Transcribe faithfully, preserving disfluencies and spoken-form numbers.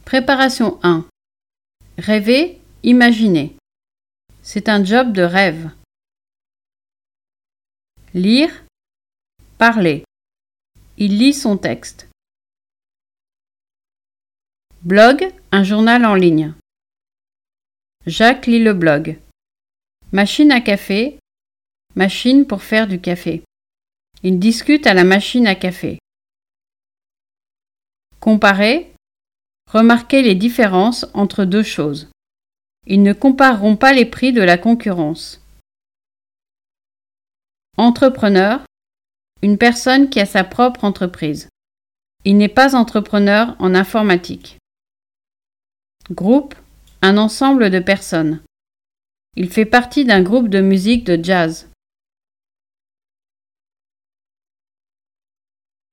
Préparation un. Rêver, imaginer. C'est un job de rêve. Lire, parler. Il lit son texte. Blog, un journal en ligne. Jacques lit le blog. Machine à café, machine pour faire du café. Il discute à la machine à café. Comparer, remarquer les différences entre deux choses. Ils ne compareront pas les prix de la concurrence. Entrepreneur, une personne qui a sa propre entreprise. Il n'est pas entrepreneur en informatique. Groupe, un ensemble de personnes. Il fait partie d'un groupe de musique de jazz.